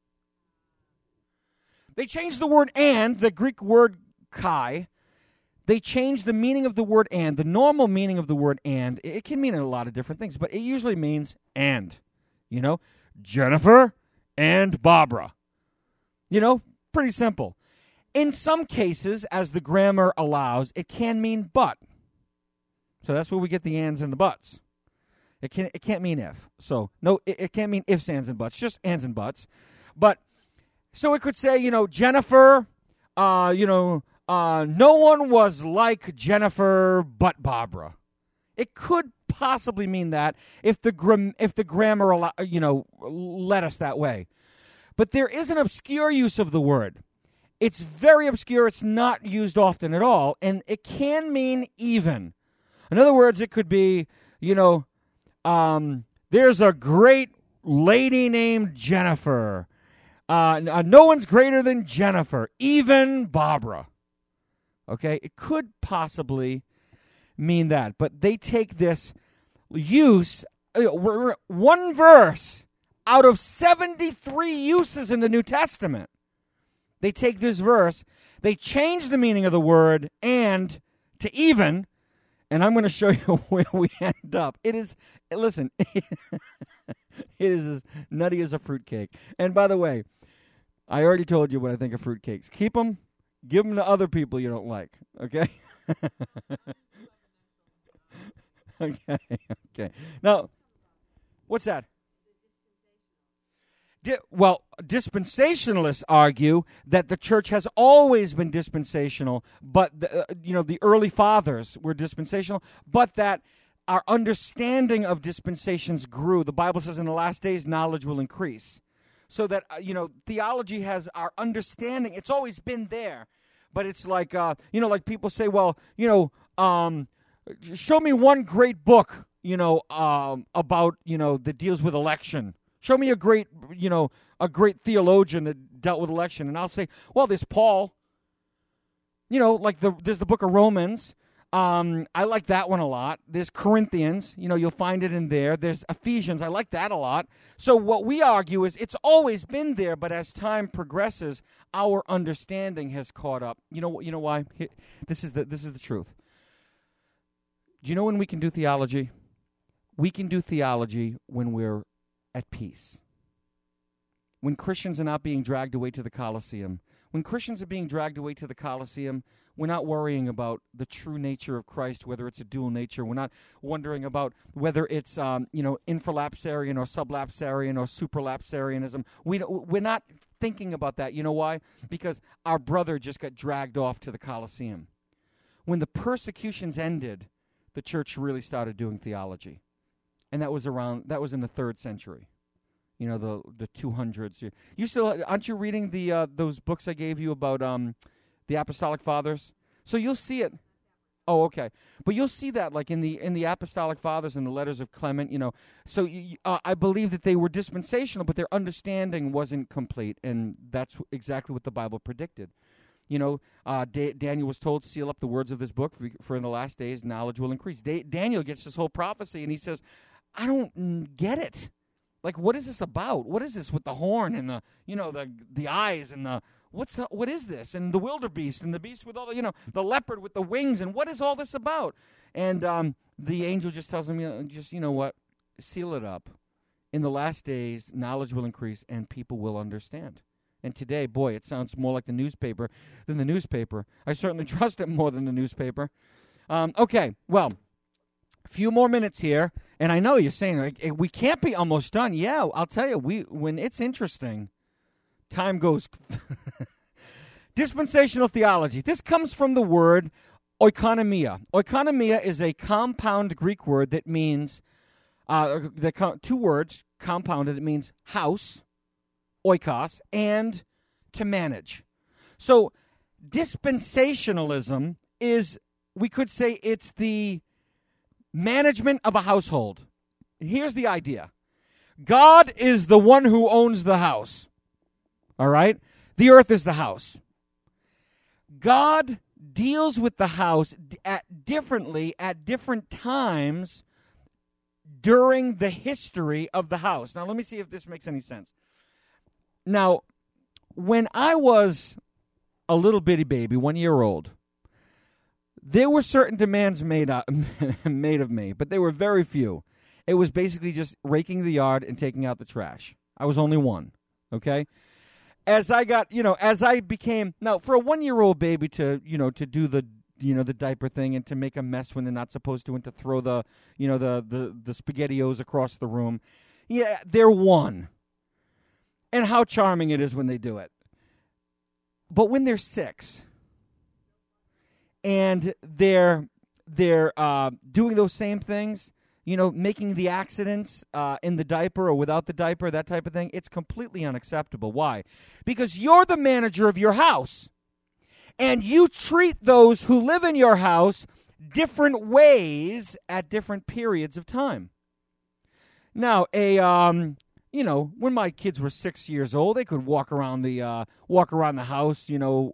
They change the word "and," the Greek word "kai." They change the meaning of the word "and." The normal meaning of the word "and," it can mean a lot of different things, but it usually means "and." You know, Jennifer and Barbara. You know, pretty simple. In some cases, as the grammar allows, it can mean "but." So that's where we get the "ands" and the "buts." It can't mean "if." So no, it can't mean ifs, ands, and buts. Just "ands" and "buts." But so it could say, Jennifer, no one was like Jennifer but Barbara. It could possibly mean that if the grammar led us that way. But there is an obscure use of the word. It's very obscure. It's not used often at all, and it can mean even. In other words, it could be, there's a great lady named Jennifer. No one's greater than Jennifer, even Barbara. Okay, it could possibly mean that, but they take this use, one verse out of 73 uses in the New Testament. They take this verse, they change the meaning of the word "and" to "even," and I'm going to show you where we end up. It is as nutty as a fruitcake. And by the way, I already told you what I think of fruitcakes. Keep them, give them to other people you don't like, okay? Okay. Now, what's that? Dispensationalists argue that the church has always been dispensational, but the early fathers were dispensational, but that our understanding of dispensations grew. The Bible says in the last days knowledge will increase. So that, theology has our understanding. It's always been there. But it's like, like people say, well, show me one great book, about, that deals with election. Show me a great theologian that dealt with election. And I'll say, well, there's Paul. There's the book of Romans. I like that one a lot. There's Corinthians. You'll find it in there. There's Ephesians. I like that a lot. So what we argue is it's always been there, but as time progresses, our understanding has caught up. You know why? This is the truth. Do you know when we can do theology? We can do theology when we're at peace. When Christians are not being dragged away to the Colosseum. When Christians are being dragged away to the Colosseum, we're not worrying about the true nature of Christ, whether it's a dual nature. We're not wondering about whether it's infralapsarian or sublapsarian or supralapsarianism. We're not thinking about that. You know why? Because our brother just got dragged off to the Colosseum. When the persecutions ended, the church really started doing theology. And that was in the 3rd century. The 200s. You still aren't you reading those books I gave you about the Apostolic Fathers? So you'll see it. Oh, okay. But you'll see that like in the Apostolic Fathers and the letters of Clement. So I believe that they were dispensational, but their understanding wasn't complete, and that's exactly what the Bible predicted. Daniel was told, seal up the words of this book, for in the last days knowledge will increase. Daniel gets this whole prophecy, and he says, I don't get it. Like, what is this about? What is this with the horn and the eyes and what is this? And the wildebeest and the beast with all the leopard with the wings, and what is all this about? And the angel just tells him, what? Seal it up. In the last days, knowledge will increase and people will understand. And today, boy, it sounds more like the newspaper than the newspaper. I certainly trust it more than the newspaper. Okay, well, a few more minutes here, and I know you're saying like, we can't be almost done. Yeah, I'll tell you, when it's interesting, time goes. Dispensational theology. This comes from the word oikonomia. Oikonomia is a compound Greek word that means, two words compounded. It means house, oikos, and to manage. So dispensationalism is, we could say, it's the management of a household. Here's the idea. God is the one who owns the house. All right? The earth is the house. God deals with the house differently at different times during the history of the house. Now, let me see if this makes any sense. Now, when I was a little bitty baby, 1 year old, there were certain demands made of me, but they were very few. It was basically just raking the yard and taking out the trash. I was only one, okay? As I got, as I became, now for a 1 year old baby to do the diaper thing and to make a mess when they're not supposed to, and to throw the SpaghettiOs across the room, yeah, they're one. And how charming it is when they do it. But when they're 6 and they're doing those same things, making the accidents in the diaper or without the diaper, that type of thing, it's completely unacceptable. Why? Because you're the manager of your house, and you treat those who live in your house different ways at different periods of time. Now, when my kids were 6 years old, they could walk around the house,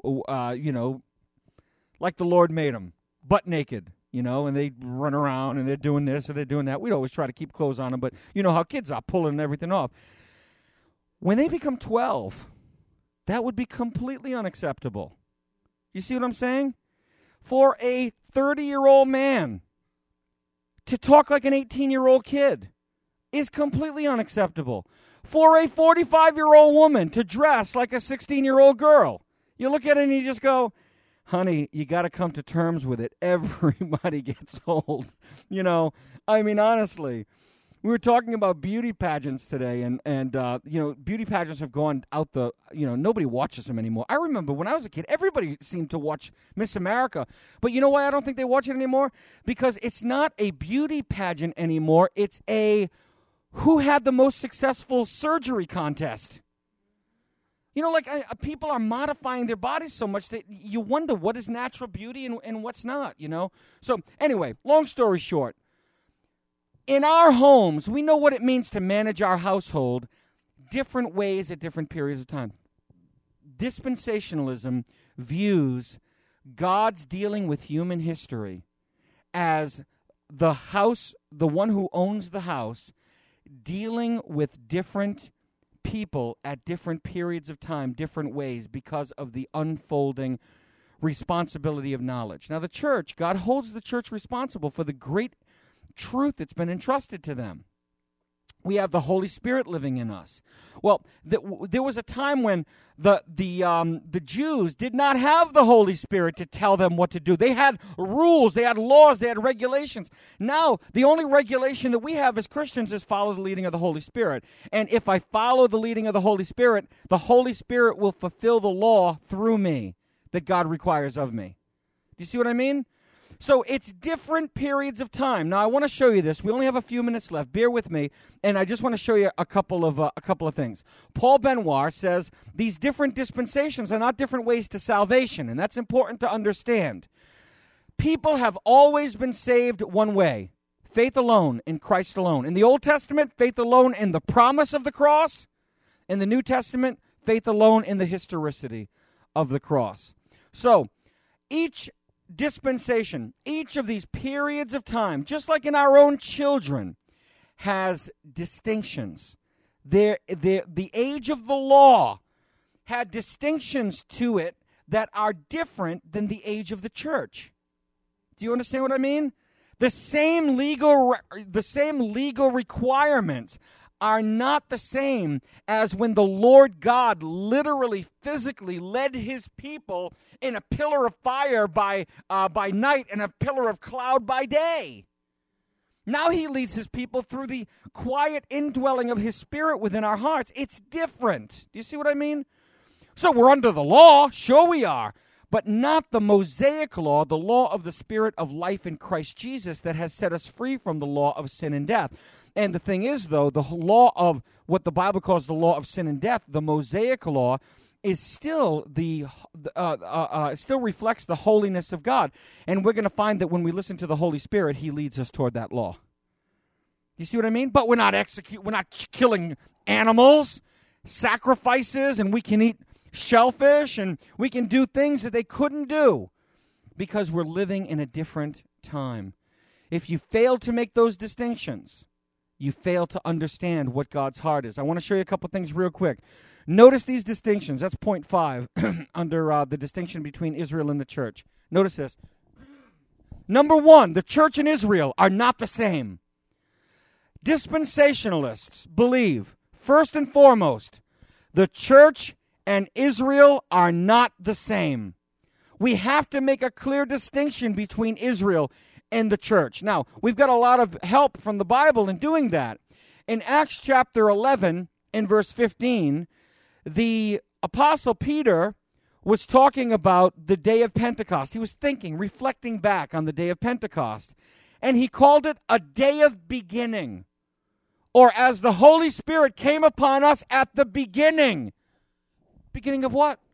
like the Lord made them, butt naked. And they run around and they're doing this or they're doing that. We'd always try to keep clothes on them, but you know how kids are, pulling everything off. When they become 12, that would be completely unacceptable. You see what I'm saying? For a 30-year-old man to talk like an 18-year-old kid is completely unacceptable. For a 45-year-old woman to dress like a 16-year-old girl, you look at it and you just go, honey, you got to come to terms with it. Everybody gets old. Honestly, we were talking about beauty pageants today, and beauty pageants have gone out nobody watches them anymore. I remember when I was a kid, everybody seemed to watch Miss America. But you know why I don't think they watch it anymore? Because it's not a beauty pageant anymore. It's a who had the most successful surgery contest. People are modifying their bodies so much that you wonder what is natural beauty and what's not, So anyway, long story short, in our homes, we know what it means to manage our household different ways at different periods of time. Dispensationalism views God's dealing with human history as the house, the one who owns the house, dealing with different people at different periods of time, different ways, because of the unfolding responsibility of knowledge. Now, the church, God holds the church responsible for the great truth that's been entrusted to them. We have the Holy Spirit living in us. Well, there was a time when the Jews did not have the Holy Spirit to tell them what to do. They had rules, they had laws, they had regulations. Now, the only regulation that we have as Christians is follow the leading of the Holy Spirit. And if I follow the leading of the Holy Spirit will fulfill the law through me that God requires of me. Do you see what I mean? So it's different periods of time. Now, I want to show you this. We only have a few minutes left. Bear with me, and I just want to show you a couple of things. Paul Benoit says these different dispensations are not different ways to salvation, and that's important to understand. People have always been saved one way, faith alone in Christ alone. In the Old Testament, faith alone in the promise of the cross. In the New Testament, faith alone in the historicity of the cross. So, each dispensation, each of these periods of time, just like in our own children, has distinctions. The age of the law had distinctions to it that are different than the age of the church. Do you understand what I mean? The same legal requirements are not the same as when the Lord God literally, physically led his people in a pillar of fire by night and a pillar of cloud by day. Now he leads his people through the quiet indwelling of his Spirit within our hearts. It's different. Do you see what I mean? So we're under the law, sure we are, but not the Mosaic law, the law of the Spirit of life in Christ Jesus that has set us free from the law of sin and death. And the thing is, though, the law of what the Bible calls the law of sin and death, the Mosaic law, is still still reflects the holiness of God. And we're going to find that when we listen to the Holy Spirit, he leads us toward that law. You see what I mean? But we're not killing animals, sacrifices, and we can eat shellfish, and we can do things that they couldn't do because we're living in a different time. If you fail to make those distinctions, you fail to understand what God's heart is. I want to show you a couple things real quick. Notice these distinctions. That's point 5 under the distinction between Israel and the church. Notice this. Number 1, the church and Israel are not the same. Dispensationalists believe, first and foremost, the church and Israel are not the same. We have to make a clear distinction between Israel and the church. Now, we've got a lot of help from the Bible in doing that. In Acts chapter 11, in verse 15, the Apostle Peter was talking about the day of Pentecost. He was thinking, reflecting back on the day of Pentecost. And he called it a day of beginning. Or as the Holy Spirit came upon us at the beginning. Beginning of what?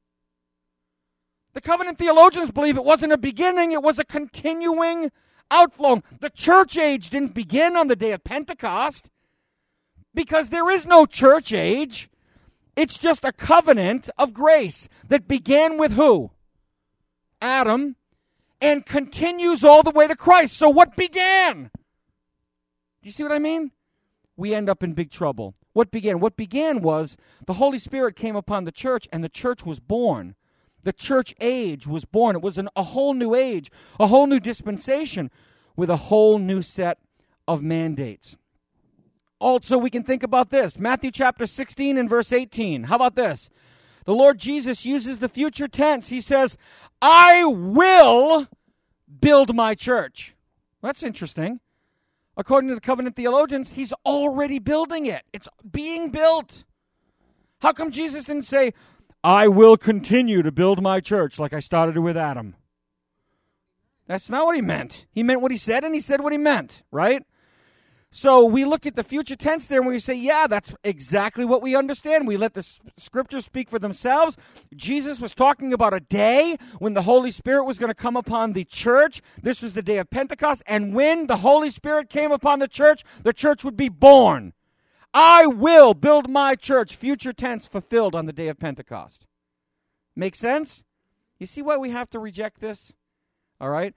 The covenant theologians believe it wasn't a beginning, it was a continuing outflow. The church age didn't begin on the day of Pentecost because there is no church age. It's just a covenant of grace that began with who? Adam, and continues all the way to Christ. So what began? Do you see what I mean? We end up in big trouble. What began? What began was the Holy Spirit came upon the church, and the church was born. The church age was born. It was a whole new age, a whole new dispensation with a whole new set of mandates. Also, we can think about this. Matthew chapter 16 and verse 18. How about this? The Lord Jesus uses the future tense. He says, I will build my church. Well, that's interesting. According to the covenant theologians, he's already building it. It's being built. How come Jesus didn't say, I will continue to build my church like I started it with Adam? That's not what he meant. He meant what he said, and he said what he meant, right? So we look at the future tense there, and we say, yeah, that's exactly what we understand. We let the scriptures speak for themselves. Jesus was talking about a day when the Holy Spirit was going to come upon the church. This was the day of Pentecost, and when the Holy Spirit came upon the church would be born. I will build my church, future tense, fulfilled on the day of Pentecost. Make sense? You see why we have to reject this? All right?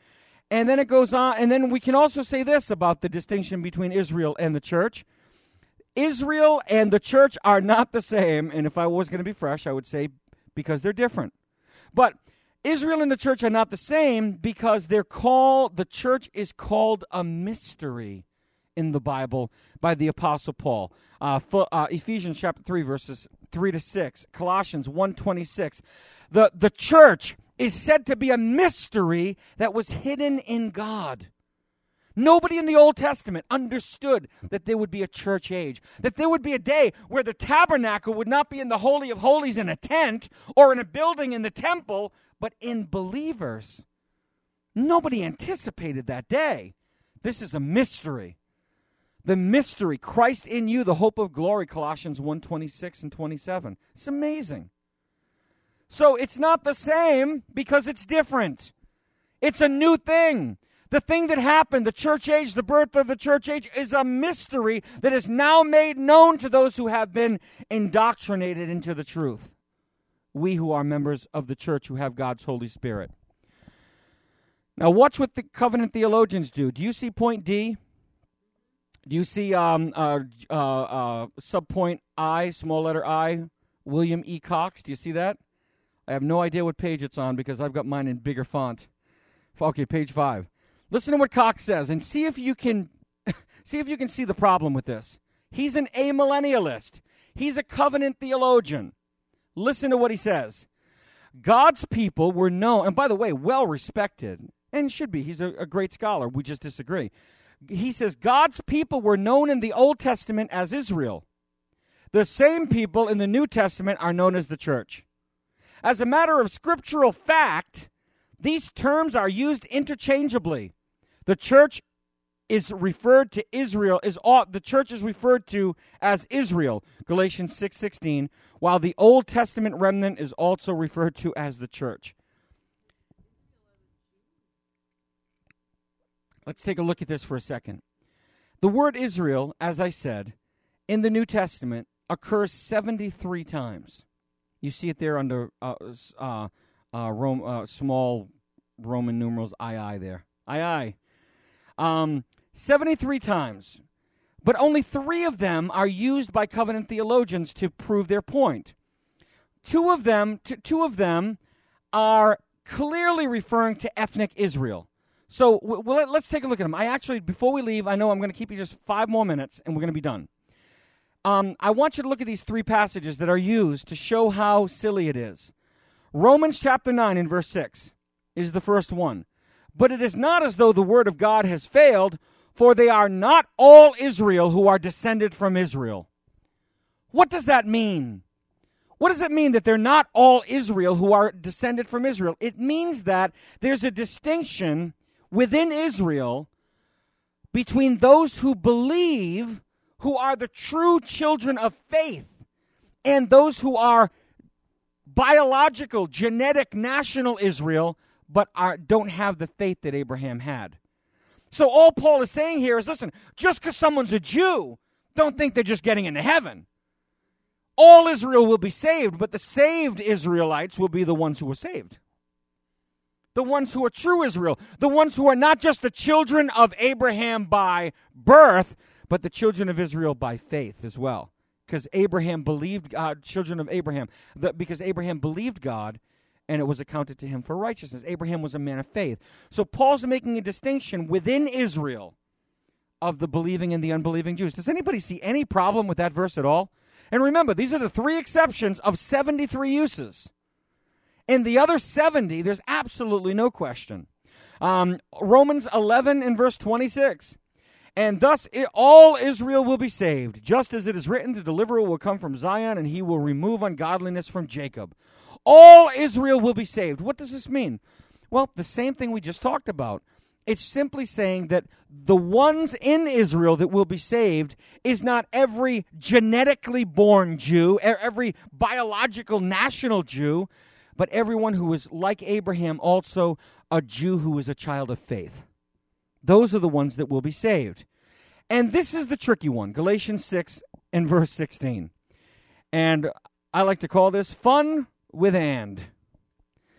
And then it goes on, and then we can also say this about the distinction between Israel and the church. Israel and the church are not the same, and if I was going to be fresh, I would say because they're different. But Israel and the church are not the same because the church is called a mystery in the Bible by the Apostle Paul. Ephesians chapter 3, verses 3 to 6, Colossians 1:26. The church is said to be a mystery that was hidden in God. Nobody in the Old Testament understood that there would be a church age, that there would be a day where the tabernacle would not be in the Holy of Holies in a tent or in a building in the temple, but in believers. Nobody anticipated that day. This is a mystery. The mystery, Christ in you, the hope of glory, Colossians 1:26 and 27. It's amazing. So it's not the same because it's different. It's a new thing. The thing that happened, the church age, the birth of the church age, is a mystery that is now made known to those who have been indoctrinated into the truth. We who are members of the church who have God's Holy Spirit. Now watch what the covenant theologians do. Do you see point D? Do you see subpoint I, small letter I, William E. Cox? Do you see that? I have no idea what page it's on because I've got mine in bigger font. Okay, page 5. Listen to what Cox says and see if you can see the problem with this. He's an amillennialist. He's a covenant theologian. Listen to what he says. God's people were known, and by the way, well respected, and should be. He's a great scholar. We just disagree. He says God's people were known in the Old Testament as Israel. The same people in the New Testament are known as the church. As a matter of scriptural fact, these terms are used interchangeably. The church is referred to Israel, the church is referred to as Israel, Galatians 6:16, while the Old Testament remnant is also referred to as the church. Let's take a look at this for a second. The word Israel, as I said, in the New Testament occurs 73 times. You see it there under small Roman numerals II there. II. 73 times. But only 3 of them are used by covenant theologians to prove their point. Two of them are clearly referring to ethnic Israel. So let's take a look at them. Before we leave, I know I'm going to keep you just 5 more minutes and we're going to be done. I want you to look at these 3 passages that are used to show how silly it is. Romans chapter 9 and verse 6 is the first one. But it is not as though the word of God has failed, for they are not all Israel who are descended from Israel. What does that mean? What does it mean that they're not all Israel who are descended from Israel? It means that there's a distinction within Israel between those who believe, who are the true children of faith, and those who are biological, genetic, national Israel, but don't have the faith that Abraham had. So all Paul is saying here is, listen, just because someone's a Jew, don't think they're just getting into heaven. All Israel will be saved, but the saved Israelites will be the ones who are saved. The ones who are true Israel. The ones who are not just the children of Abraham by birth, but the children of Israel by faith as well. Because Abraham believed God, children of Abraham. Because Abraham believed God, and it was accounted to him for righteousness. Abraham was a man of faith. So Paul's making a distinction within Israel of the believing and the unbelieving Jews. Does anybody see any problem with that verse at all? And remember, these are the 3 exceptions of 73 uses. In the other 70, there's absolutely no question. Romans 11 and verse 26. And thus all Israel will be saved, just as it is written, the deliverer will come from Zion, and he will remove ungodliness from Jacob. All Israel will be saved. What does this mean? Well, the same thing we just talked about. It's simply saying that the ones in Israel that will be saved is not every genetically born Jew, every biological national Jew, but everyone who is like Abraham, also a Jew who is a child of faith. Those are the ones that will be saved. And this is the tricky one, Galatians 6 and verse 16. And I like to call this fun with and.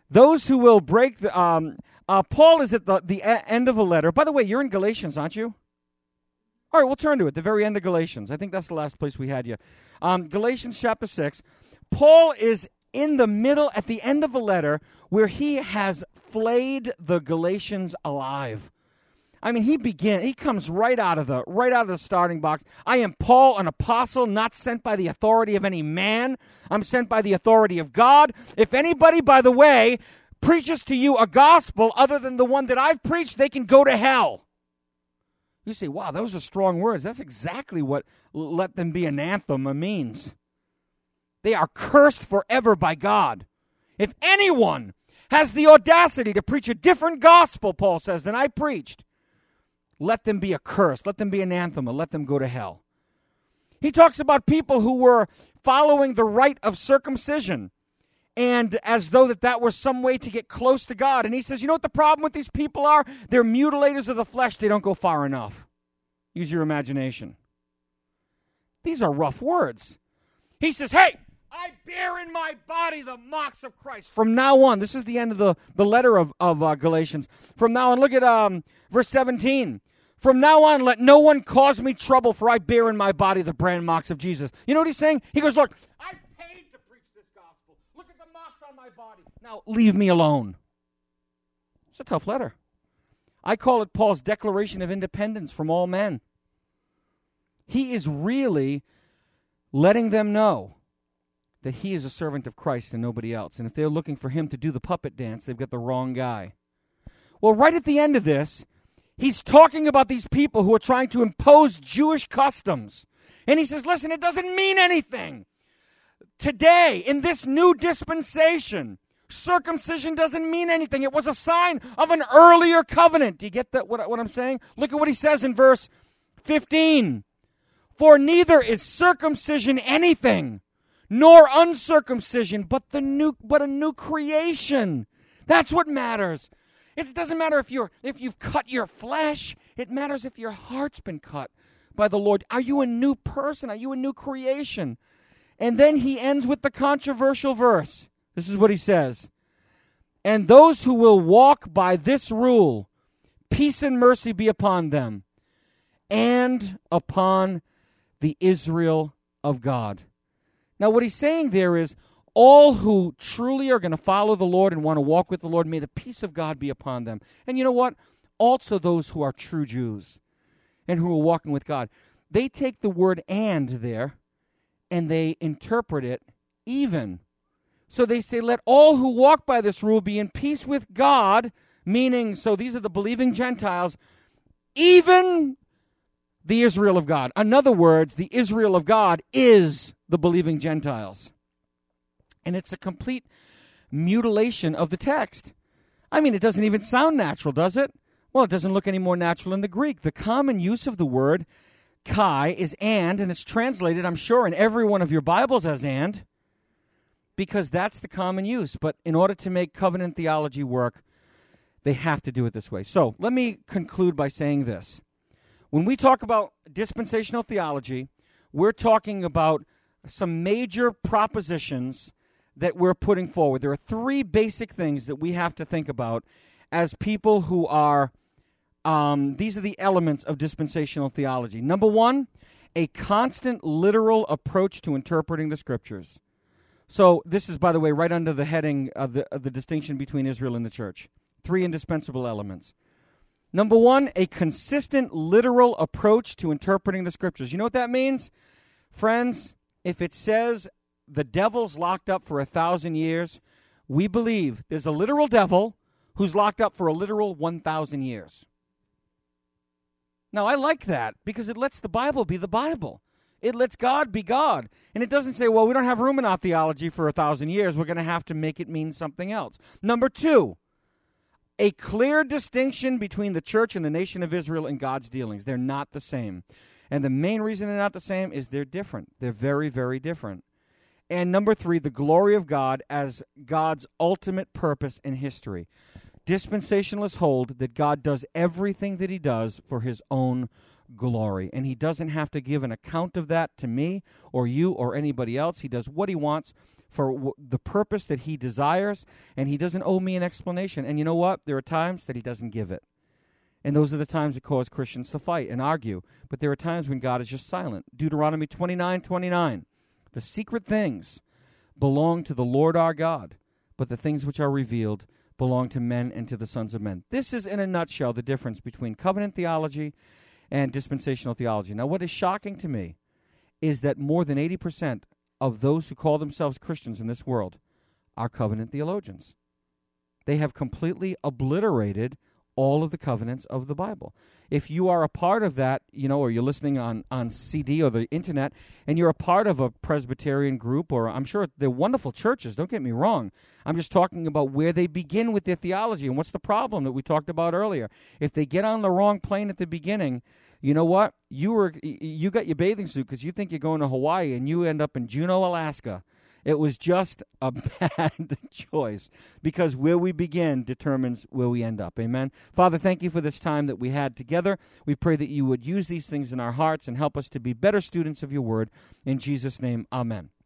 Those who will break the... Paul is at the end of a letter. By the way, you're in Galatians, aren't you? All right, we'll turn to it, the very end of Galatians. I think that's the last place we had you. Galatians chapter 6. Paul is in the middle, at the end of a letter, where he has flayed the Galatians alive. I mean, he comes right out of the starting box. I am Paul, an apostle, not sent by the authority of any man. I'm sent by the authority of God. If anybody, by the way, preaches to you a gospel other than the one that I've preached, they can go to hell. You say, wow, those are strong words. That's exactly what let them be anathema means. They are cursed forever by God. If anyone has the audacity to preach a different gospel, Paul says, than I preached, let them be accursed. Let them be anathema. Let them go to hell. He talks about people who were following the rite of circumcision, and as though that was some way to get close to God. And he says, you know what the problem with these people are? They're mutilators of the flesh. They don't go far enough. Use your imagination. These are rough words. He says, hey, I bear in my body the marks of Christ. From now on, this is the end of the letter of Galatians. From now on, look at verse 17. From now on, let no one cause me trouble, for I bear in my body the brand marks of Jesus. You know what he's saying? He goes, look, I paid to preach this gospel. Look at the marks on my body. Now, leave me alone. It's a tough letter. I call it Paul's declaration of independence from all men. He is really letting them know that he is a servant of Christ and nobody else. And if they're looking for him to do the puppet dance, they've got the wrong guy. Well, right at the end of this, he's talking about these people who are trying to impose Jewish customs. And he says, listen, it doesn't mean anything. Today, in this new dispensation, circumcision doesn't mean anything. It was a sign of an earlier covenant. Do you get that? What I'm saying? Look at what he says in verse 15. For neither is circumcision anything, nor uncircumcision, but a new creation. That's what matters. It doesn't matter if you've cut your flesh. It matters if your heart's been cut by the Lord. Are you a new person? Are you a new creation? And then he ends with the controversial verse. This is what he says. And those who will walk by this rule, peace and mercy be upon them, and upon the Israel of God. Now, what he's saying there is, all who truly are going to follow the Lord and want to walk with the Lord, may the peace of God be upon them. And you know what? Also those who are true Jews and who are walking with God. They take the word and there, and they interpret it even. So they say, let all who walk by this rule be in peace with God, meaning, so these are the believing Gentiles, even the Israel of God. In other words, the Israel of God is the believing Gentiles. And it's a complete mutilation of the text. I mean, it doesn't even sound natural, does it? Well, it doesn't look any more natural in the Greek. The common use of the word kai is and it's translated, I'm sure, in every one of your Bibles as and, because that's the common use. But in order to make covenant theology work, they have to do it this way. So let me conclude by saying this. When we talk about dispensational theology, we're talking about some major propositions that we're putting forward. There are three basic things that we have to think about as people who are, these are the elements of dispensational theology. Number one, a constant literal approach to interpreting the Scriptures. So this is, by the way, right under the heading of the distinction between Israel and the church. Three indispensable elements. Number one, a consistent literal approach to interpreting the Scriptures. You know what that means? Friends, if it says the devil's locked up for 1,000 years, we believe there's a literal devil who's locked up for a literal 1,000 years. Now, I like that because it lets the Bible be the Bible. It lets God be God. And it doesn't say, well, we don't have room in our theology for 1,000 years. We're going to have to make it mean something else. Number two, a clear distinction between the church and the nation of Israel in God's dealings. They're not the same. And the main reason they're not the same is they're different. They're very, very different. And number three, the glory of God as God's ultimate purpose in history. Dispensationalists hold that God does everything that he does for his own glory. And he doesn't have to give an account of that to me or you or anybody else. He does what he wants for the purpose that he desires, and he doesn't owe me an explanation. And you know what? There are times that he doesn't give it. And those are the times that cause Christians to fight and argue. But there are times when God is just silent. Deuteronomy 29:29. The secret things belong to the Lord our God, but the things which are revealed belong to men and to the sons of men. This is, in a nutshell, the difference between covenant theology and dispensational theology. Now, what is shocking to me is that more than 80% of those who call themselves Christians in this world are covenant theologians. They have completely obliterated all of the covenants of the Bible. If you are a part of that, or you're listening on CD or the internet, and you're a part of a Presbyterian group, or I'm sure they're wonderful churches, don't get me wrong. I'm just talking about where they begin with their theology and what's the problem that we talked about earlier. If they get on the wrong plane at the beginning, you know what? You got your bathing suit because you think you're going to Hawaii and you end up in Juneau, Alaska. It was just a bad choice, because where we begin determines where we end up. Amen. Father, thank you for this time that we had together. We pray that you would use these things in our hearts and help us to be better students of your word. In Jesus' name, amen.